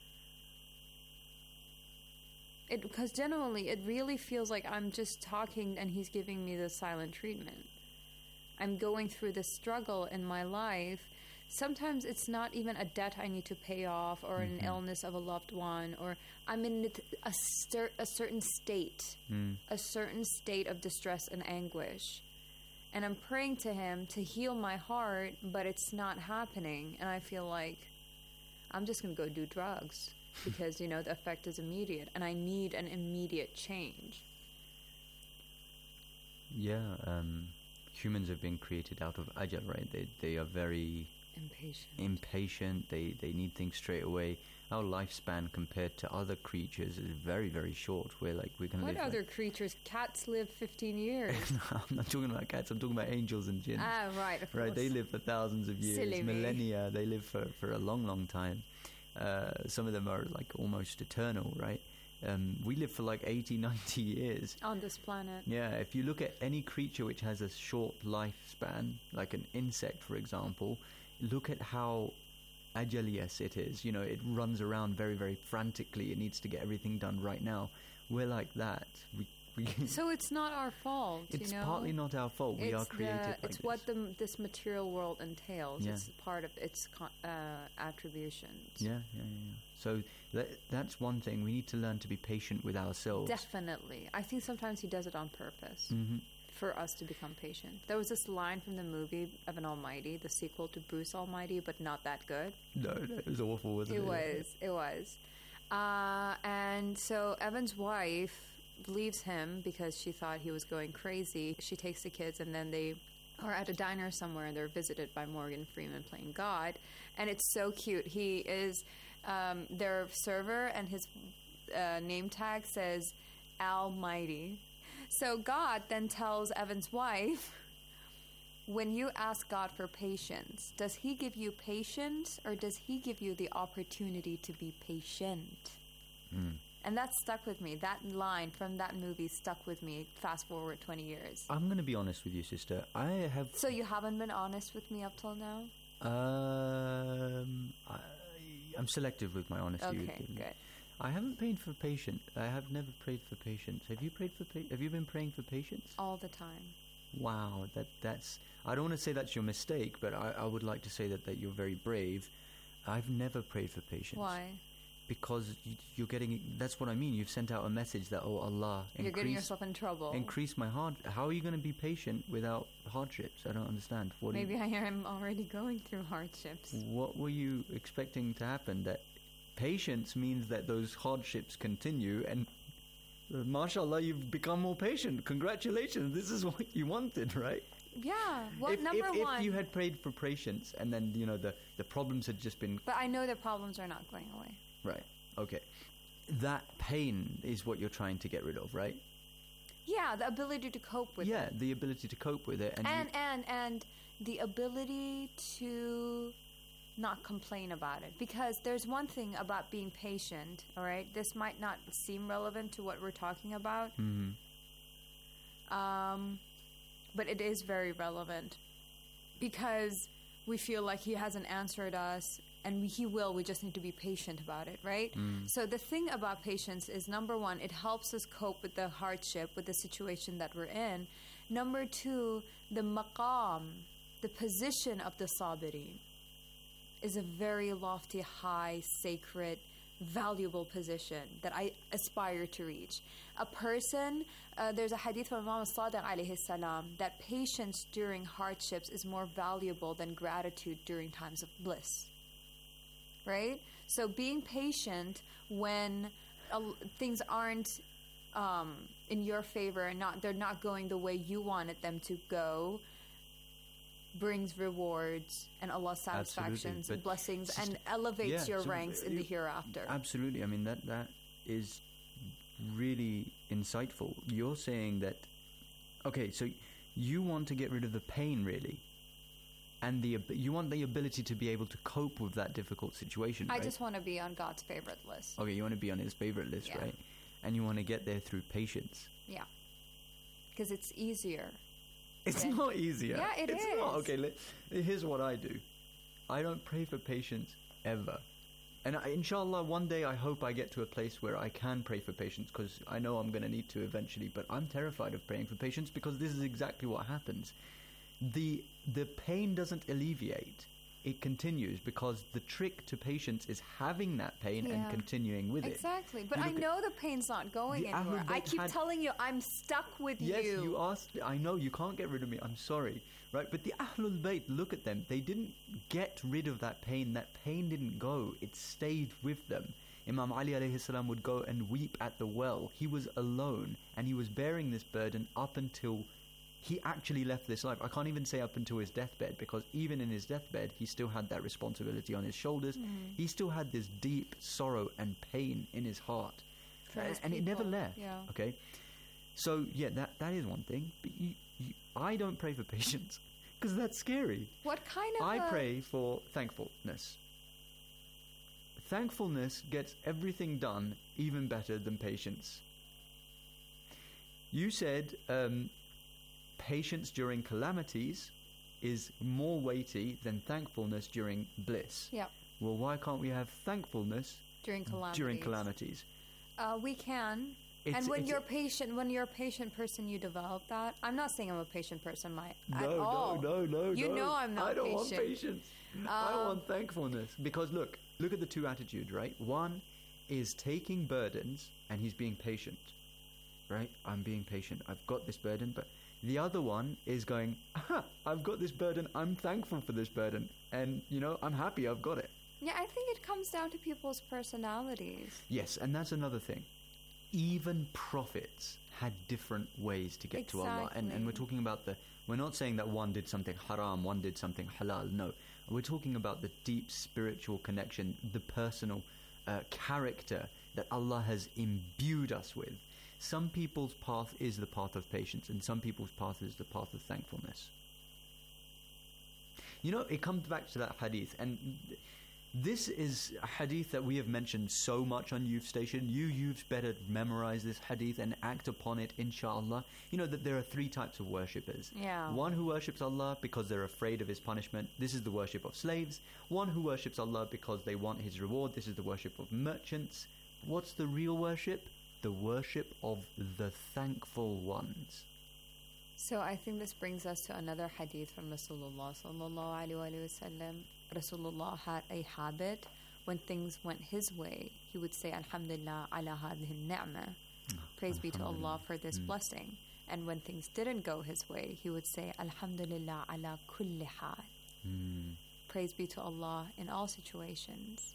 It because genuinely, it really feels like I'm just talking and He's giving me the silent treatment. I'm going through this struggle in my life. Sometimes it's not even a debt I need to pay off or an Mhm. illness of a loved one, or I'm in a, cer- a certain state, Mm. a certain state of distress and anguish. And I'm praying to Him to heal my heart, but it's not happening. And I feel like I'm just going to go do drugs because, you know, the effect is immediate and I need an immediate change. Yeah, um, humans have been created out of ajal, right? They they are very Impatient. impatient. They they need things straight away. Our lifespan compared to other creatures is very very short. We're like we're gonna What live. other creatures? Cats live fifteen years. Like, I'm not talking about cats. I'm talking about angels and jinns. Ah, right, of Right, course. they live for thousands of years, Silly me. millennia. They live for for a long long time. Uh, some of them are like almost eternal, right? Um, we live for like eighty, ninety years. On this planet. Yeah, if you look at any creature which has a short lifespan, like an insect, for example, look at how agilious it is. You know, it runs around very, very frantically. It needs to get everything done right now. We're like that. We, we So it's not our fault, it's you know? partly not our fault. We It's are created the, like It's this. what the, this material world entails. Yeah. It's part of its con- uh, attributions. Yeah, yeah, yeah, yeah. So that, that's one thing. We need to learn to be patient with ourselves. Definitely. I think sometimes He does it on purpose. hmm For us to become patient. There was this line from the movie Evan Almighty, the sequel to Bruce Almighty, but not that good. No, no, it was awful, wasn't it? It was. It was. Uh, and so Evan's wife leaves him because she thought he was going crazy. She takes the kids and then they are at a diner somewhere and they're visited by Morgan Freeman playing God. And it's so cute. He is um, their server and his uh, name tag says Almighty. So God then tells Evan's wife, when you ask God for patience, does He give you patience or does He give you the opportunity to be patient? Mm. And that stuck with me. That line from that movie stuck with me. Fast forward twenty years. I'm going to be honest with you, sister. I have... So you haven't been honest with me up till now? Um, I, I'm selective with my honesty. Okay, with you. good. I haven't prayed for patience. I have never prayed for patience. Have you prayed for pa- Have you been praying for patience? All the time. Wow, that that's. I don't want to say that's your mistake, but I, I would like to say that, that you're very brave. I've never prayed for patience. Why? Because you, you're getting. That's what I mean. You've sent out a message that, oh Allah, You're getting increase- yourself in trouble. Increase my hard. How are you going to be patient without hardships? I don't understand. What do you- Maybe I am already going through hardships. What were you expecting to happen? That patience means that those hardships continue, and uh, mashallah, you've become more patient. Congratulations, this is what you wanted, right? Yeah. Well, if, number if, one. if you had prayed for patience, and then you know the the problems had just been But I know the problems are not going away. right. Okay, that pain is what you're trying to get rid of, right? Yeah, the ability to cope with yeah, it. the ability to cope with it, and, And, you, and, and the ability to not complain about it. Because there's one thing about being patient, all right? This might not seem relevant to what we're talking about. Mhm. Um, but it is very relevant. Because we feel like He hasn't answered us, and He will, we just need to be patient about it, right? Mm. So the thing about patience is, number one, it helps us cope with the hardship, with the situation that we're in. Number two, the maqam, the position of the sabirin, is a very lofty, high, sacred, valuable position that I aspire to reach. A person, uh, there's a hadith from Imam Sadiq alayhi salam, that patience during hardships is more valuable than gratitude during times of bliss. Right? So being patient when uh, things aren't um, in your favor and not they're not going the way you wanted them to go, brings rewards and Allah's satisfactions and blessings and elevates yeah, your so ranks in the hereafter. Absolutely. I mean, that that is really insightful. You're saying that, okay, so you want to get rid of the pain, really, and the you want the ability to be able to cope with that difficult situation, I right? just want to be on God's favorite list. Okay, you want to be on His favorite list, Yeah. right? And you want to get there through patience. Yeah. Because it's easier. It's than- not easier. Yeah, it it's is. not. Okay, let, here's what I do. I don't pray for patience ever. And I, inshallah, one day I hope I get to a place where I can pray for patience, because I know I'm going to need to eventually. But I'm terrified of praying for patience, because this is exactly what happens. The the pain doesn't alleviate. It continues, because the trick to patience is having that pain and Yeah. continuing with it. Exactly. But You I look at- know the pain's not going The anywhere. Ahlul I Bayt keep had- telling you, I'm stuck with Yes, you. you asked. I know you can't get rid of me. I'm sorry, right? But the Ahlul Bayt, look at them. They didn't get rid of that pain. That pain didn't go. It stayed with them. Imam Ali alayhi salam would go and weep at the well. He was alone, and he was bearing this burden up until he actually left this life. I can't even say up until his deathbed, because even in his deathbed, he still had that responsibility on his shoulders. Mm. He still had this deep sorrow and pain in his heart, For and, his and it never people, left. yeah. Okay, so yeah, that that is one thing. But you, you, I don't pray for patience, because that's scary. What kind of I a- pray for thankfulness. Thankfulness gets everything done even better than patience. You said um, patience during calamities is more weighty than thankfulness during bliss. Yeah. Well, why can't we have thankfulness During calamities. during calamities? Uh, we can. It's- and when it's- you're patient, when you're a patient person, you develop that. I'm not saying I'm a patient person, my at No, all. no, no, no. You no. know I'm not I don't patient. want patience. I Um, want thankfulness. Because look, look at the two attitudes, right? One is taking burdens and he's being patient, right? I'm being patient. I've got this burden, but the other one is going, aha, I've got this burden. I'm thankful for this burden. And, you know, I'm happy I've got it. Yeah, I think it comes down to people's personalities. Yes, and that's another thing. Even prophets had different ways to get to Allah. And, and we're Exactly. talking about the, we're not saying that one did something haram, one did something halal. No, we're talking about the deep spiritual connection, the personal uh, character that Allah has imbued us with. Some people's path is the path of patience, and some people's path is the path of thankfulness. You know, it comes back to that hadith, and th- this is a hadith that we have mentioned so much on Youth Station. You youths better memorize this hadith and act upon it, inshallah. You know that there are three types of worshippers. Yeah. One who worships Allah because they're afraid of His punishment. This is the worship of slaves. One who worships Allah because they want His reward. This is the worship of merchants. What's the real worship? The worship of the thankful ones. So I think this brings us to another hadith from Rasulullah sallallahu alaihi wasallam. Rasulullah had a habit when things went his way, he would say Alhamdulillah ala hadhihi ni'mah. Praise be to Allah for this Mm. blessing. And when things didn't go his way, he would say Alhamdulillah ala kulli hal. Mm. Praise be to Allah in all situations.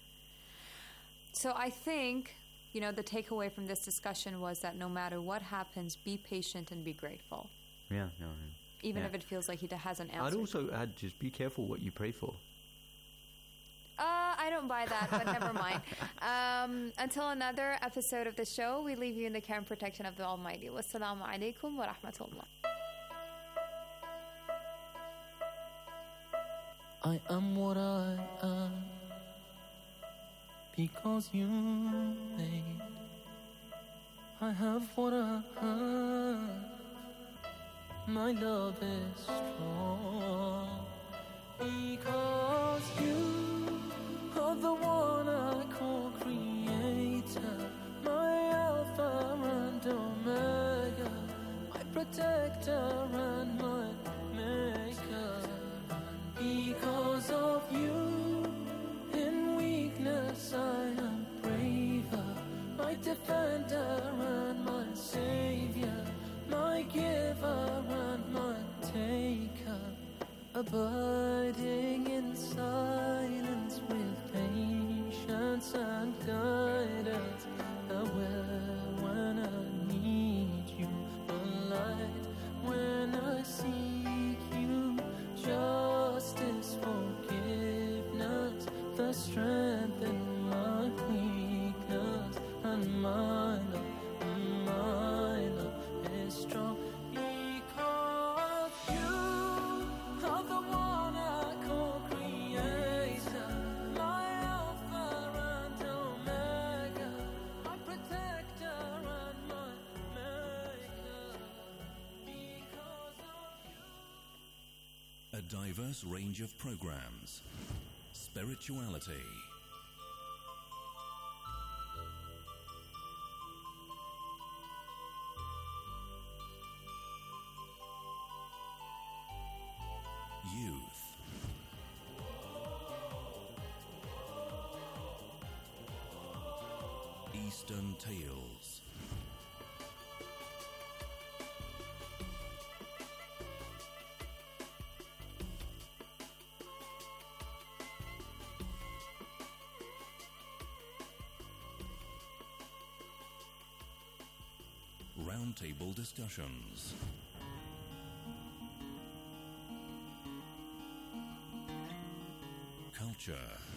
So I think, you know, the takeaway from this discussion was that no matter what happens, be patient and be grateful. Yeah, no, no. Even Yeah. if it feels like he hasn't I'd answered. also add, just be careful what you pray for. Uh, I don't buy that, but never mind. Um, until another episode of the show, we leave you in the care and protection of the Almighty. Wassalamu alaikum wa rahmatullah. I am what I am because you made. I have what I have. My love is strong because you are the one I call creator, my Alpha and Omega, my protector and my maker. Because of you, in weakness I am braver, my defender and my savior, my giver and my taker, abiding in silence. strength in my weakness, and my love, my love is strong because you are the one I call creator, my Alpha and Omega, my protector and my maker. Because of you. A diverse range of programs. Spirituality. Youth. Eastern Tales. Roundtable discussions. Culture.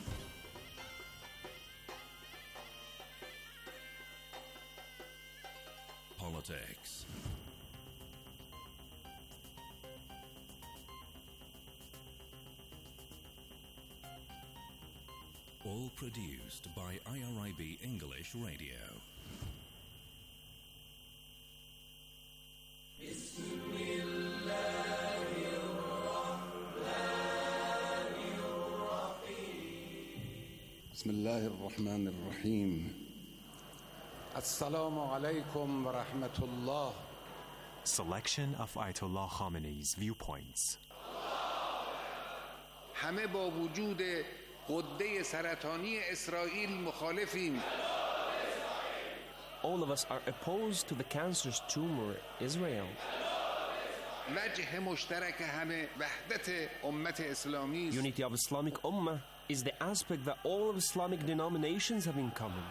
Politics. All produced by I R I B English Radio. بسم الله الرحمن الرحيم. السلام عليكم ورحمة الله. Selection of Ayatollah Khamenei's viewpoints. همه با وجود غده سرطانی اسرائیل مخالفیم. All of us are opposed to the cancerous tumor, Israel. وجه مشترک همه وحدت امت اسلامی است. Unity of Islamic Ummah is the aspect that all of Islamic denominations have in common.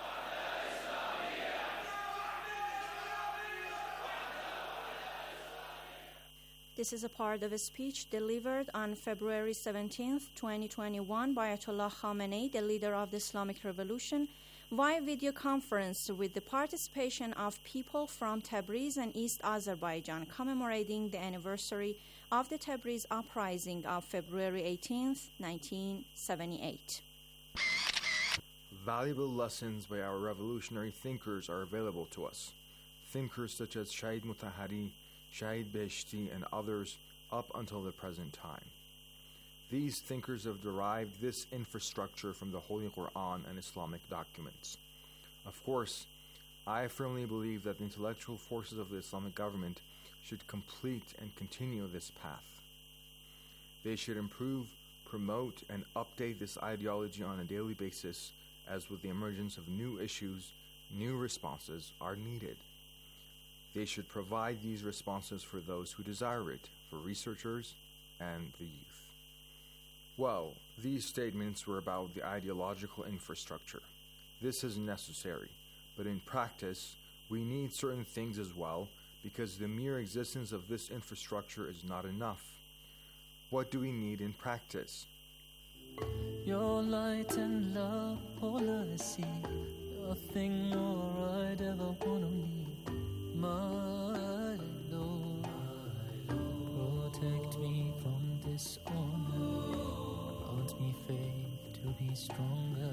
This is a part of a speech delivered on February seventeenth, twenty twenty-one by Ayatollah Khamenei, the leader of the Islamic Revolution, via video conference with the participation of people from Tabriz and East Azerbaijan, commemorating the anniversary of the Tabriz uprising of February eighteenth, nineteen seventy-eight. Valuable lessons by our revolutionary thinkers are available to us. Thinkers such as Shahid Mutahari, Shahid Beheshti, and others up until the present time. These thinkers have derived this infrastructure from the Holy Quran and Islamic documents. Of course, I firmly believe that the intellectual forces of the Islamic government should complete and continue this path. They should improve, promote, and update this ideology on a daily basis, as with the emergence of new issues, new responses are needed. They should provide these responses for those who desire it, for researchers and the youth. Well, these statements were about the ideological infrastructure. This is necessary, but in practice, we need certain things as well, because the mere existence of this infrastructure is not enough. What do we need in practice? Your light and love, all I see, your thing more I'd ever wanna need. My Lord, protect me from dishonor, grant me faith to be stronger.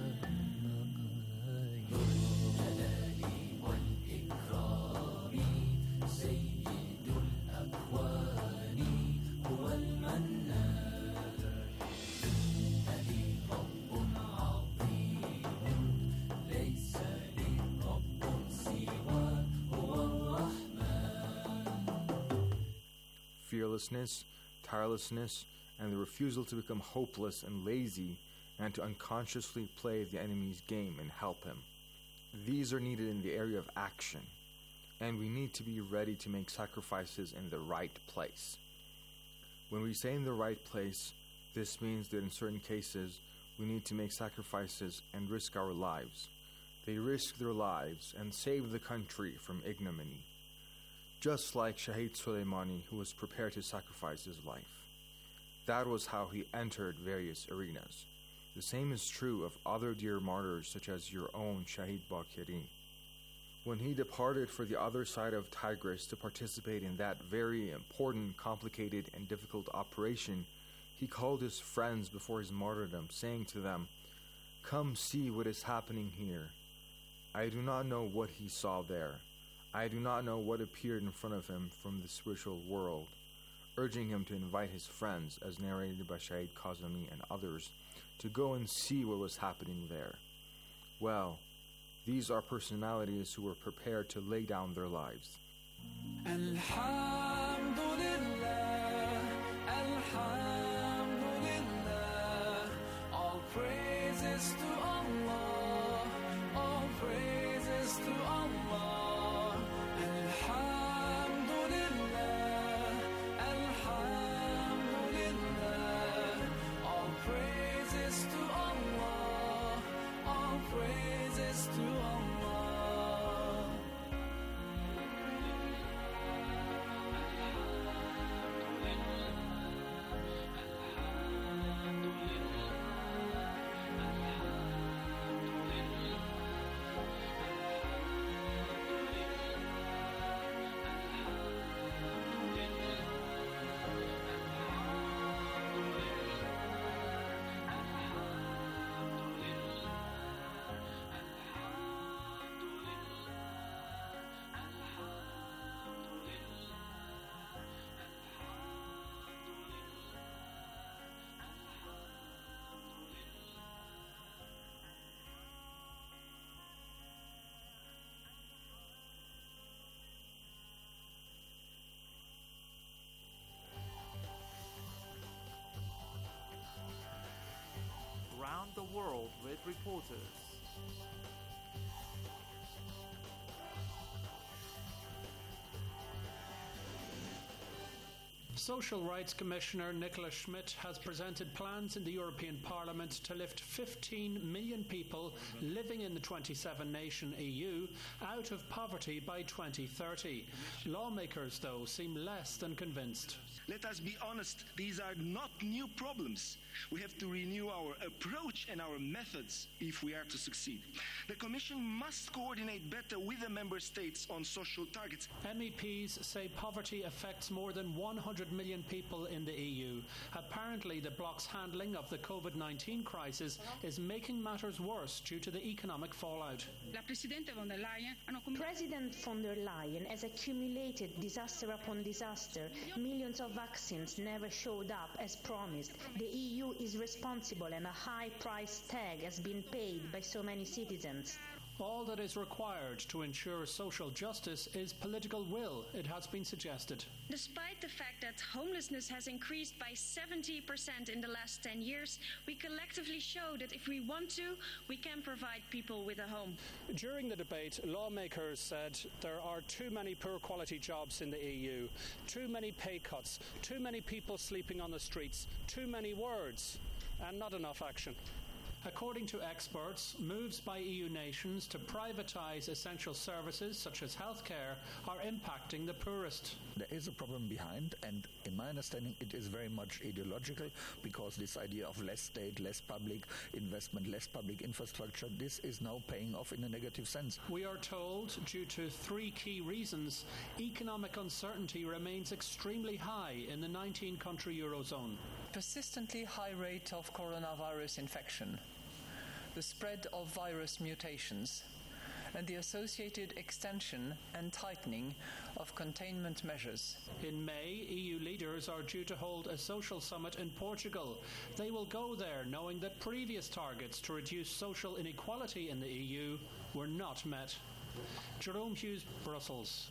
Fearlessness, tirelessness, and the refusal to become hopeless and lazy and to unconsciously play the enemy's game and help him. These are needed in the area of action, and we need to be ready to make sacrifices in the right place. When we say in the right place, this means that in certain cases we need to make sacrifices and risk our lives. They risk their lives and save the country from ignominy. Just like Shahid Soleimani, who was prepared to sacrifice his life. That was how he entered various arenas. The same is true of other dear martyrs such as your own Shahid Bakiri. When he departed for the other side of Tigris to participate in that very important, complicated, and difficult operation, he called his friends before his martyrdom, saying to them, "Come see what is happening here." I do not know what he saw there. I do not know what appeared in front of him from the spiritual world, urging him to invite his friends, as narrated by Shahid Kazemi and others, to go and see what was happening there. Well, these are personalities who were prepared to lay down their lives. Alhamdulillah, Alhamdulillah, all praises to Allah, all praises to Allah. Alhamdulillah, Alhamdulillah, all praises to Allah, all praises to Allah. Round the world with reporters. Social Rights Commissioner Nicola Schmidt has presented plans in the European Parliament to lift fifteen million people living in the twenty-seven nation E U out of poverty by twenty thirty. Lawmakers, though, seem less than convinced. Let us be honest, these are not new problems. We have to renew our approach and our methods if we are to succeed. The Commission must coordinate better with the Member States on social targets. M E Ps say poverty affects more than one hundred million people in the E U. Apparently, the bloc's handling of the COVID nineteen crisis is making matters worse due to the economic fallout. President von der Leyen has accumulated disaster upon disaster. Millions of vaccines never showed up as promised. The E U is responsible and a high price tag has been paid by so many citizens. All that is required to ensure social justice is political will, it has been suggested. Despite the fact that homelessness has increased by seventy percent in the last ten years, we collectively show that if we want to, we can provide people with a home. During the debate, lawmakers said there are too many poor quality jobs in the E U, too many pay cuts, too many people sleeping on the streets, too many words, and not enough action. According to experts, moves by E U nations to privatise essential services such as healthcare are impacting the poorest. There is a problem behind, and in my understanding it is very much ideological, because this idea of less state, less public investment, less public infrastructure, this is now paying off in a negative sense. We are told, due to three key reasons, economic uncertainty remains extremely high in the nineteen country Eurozone. Persistently high rate of coronavirus infection, the spread of virus mutations, and the associated extension and tightening of containment measures. In May, E U leaders are due to hold a social summit in Portugal. They will go there knowing that previous targets to reduce social inequality in the E U were not met. Jerome Hughes, Brussels.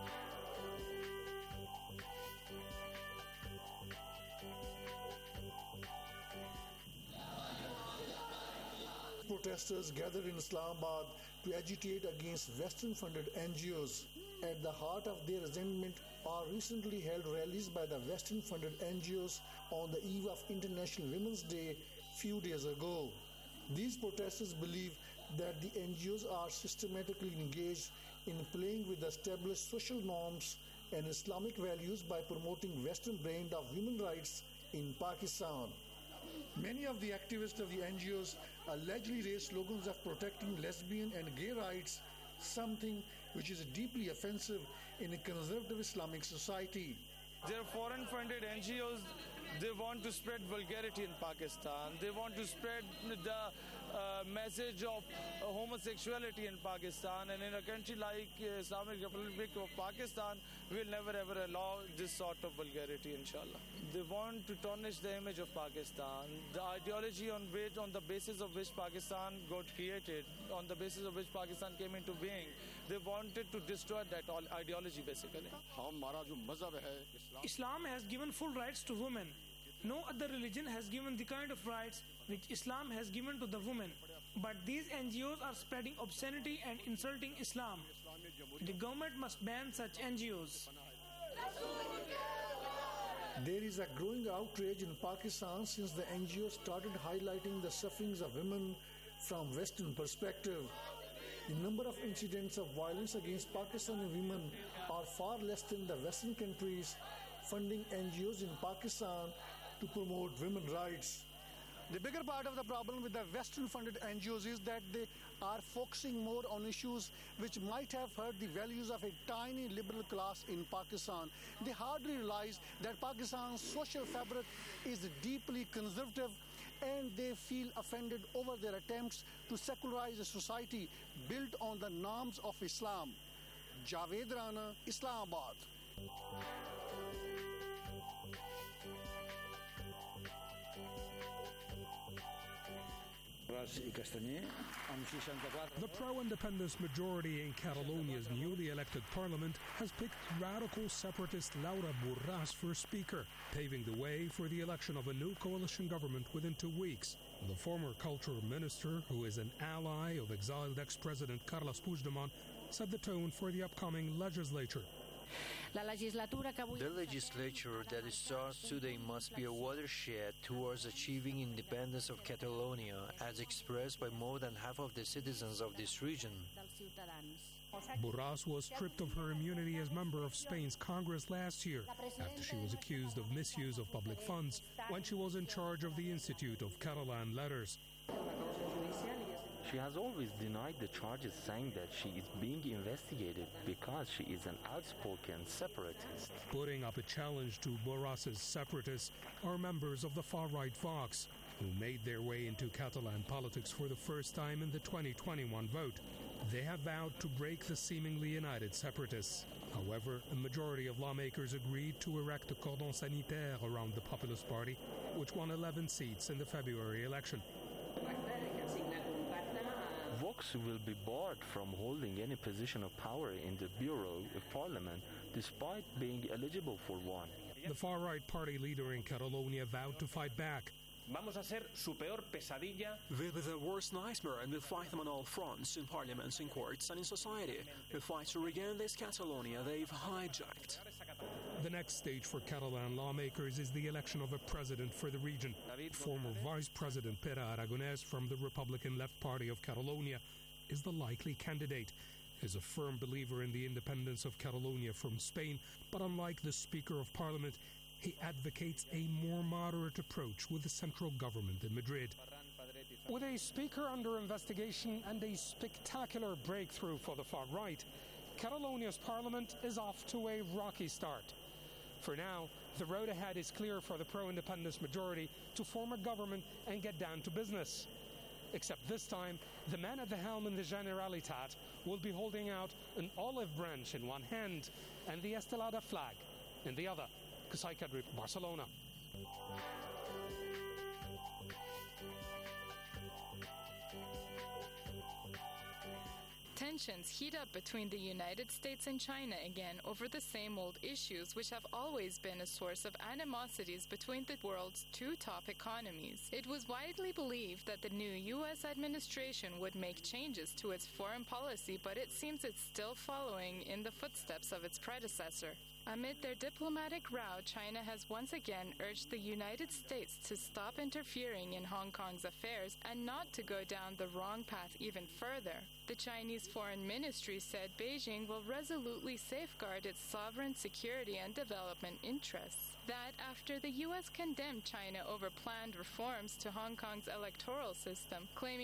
Protesters gathered in Islamabad to agitate against Western-funded N G Os. At the heart of their resentment are recently held rallies by the Western-funded N G Os on the eve of International Women's Day few days ago. These protesters believe that the N G Os are systematically engaged in playing with the established social norms and Islamic values by promoting Western brand of human rights in Pakistan. Many of the activists of the N G Os allegedly raise slogans of protecting lesbian and gay rights, something which is deeply offensive in a conservative Islamic society. They're foreign-funded N G Os. They want to spread vulgarity in Pakistan. They want to spread the uh, message of uh, homosexuality in Pakistan. And in a country like uh, Islamic Republic of Pakistan, we'll never ever allow this sort of vulgarity, inshallah. They want to tarnish the image of Pakistan. The ideology on which, on the basis of which Pakistan got created, on the basis of which Pakistan came into being, they wanted to destroy that ideology, basically. Islam has given full rights to women. No other religion has given the kind of rights which Islam has given to the women. But these N G Os are spreading obscenity and insulting Islam. The government must ban such N G Os. There is a growing outrage in Pakistan since the N G Os started highlighting the sufferings of women from Western perspective. The number of incidents of violence against Pakistani women are far less than the Western countries funding N G Os in Pakistan to promote women's rights. The bigger part of the problem with the Western-funded N G Os is that they are focusing more on issues which might have hurt the values of a tiny liberal class in Pakistan. They hardly realize that Pakistan's social fabric is deeply conservative, and they feel offended over their attempts to secularize a society built on the norms of Islam. Javed Rana, Islamabad. The pro-independence majority in Catalonia's newly elected parliament has picked radical separatist Laura Borràs for speaker, paving the way for the election of a new coalition government within two weeks. The former culture minister, who is an ally of exiled ex-president Carles Puigdemont, set the tone for the upcoming legislature. The legislature that starts today must be a watershed towards achieving independence of Catalonia, as expressed by more than half of the citizens of this region. Borràs was stripped of her immunity as member of Spain's Congress last year after she was accused of misuse of public funds when she was in charge of the Institute of Catalan Letters. She has always denied the charges, saying that she is being investigated because she is an outspoken separatist. Putting up a challenge to Borràs's separatists are members of the far-right Vox, who made their way into Catalan politics for the first time in the twenty twenty-one vote. They have vowed to break the seemingly united separatists. However, a majority of lawmakers agreed to erect a cordon sanitaire around the Populist Party, which won eleven seats in the February election. Vox will be barred from holding any position of power in the Bureau of Parliament, despite being eligible for one. The far-right party leader in Catalonia vowed to fight back. Vamos a ser su peor pesadilla. We'll be their worst nightmare, and we'll fight them on all fronts, in parliaments, in courts, and in society. We'll fight to regain this Catalonia they've hijacked. The next stage for Catalan lawmakers is the election of a president for the region. Former Vice President Pere Aragonès from the Republican Left Party of Catalonia is the likely candidate. He is a firm believer in the independence of Catalonia from Spain, but unlike the Speaker of Parliament, he advocates a more moderate approach with the central government in Madrid. With a speaker under investigation and a spectacular breakthrough for the far right, Catalonia's parliament is off to a rocky start. For now, the road ahead is clear for the pro-independence majority to form a government and get down to business. Except this time, the man at the helm in the Generalitat will be holding out an olive branch in one hand and the Estelada flag in the other. Kasai Kadri, Barcelona. Tensions heat up between the United States and China again over the same old issues, which have always been a source of animosities between the world's two top economies. It was widely believed that the new U S administration would make changes to its foreign policy, but it seems it's still following in the footsteps of its predecessor. Amid their diplomatic row, China has once again urged the United States to stop interfering in Hong Kong's affairs and not to go down the wrong path even further. The Chinese Foreign Ministry said Beijing will resolutely safeguard its sovereign security and development interests. That after the U S condemned China over planned reforms to Hong Kong's electoral system, claiming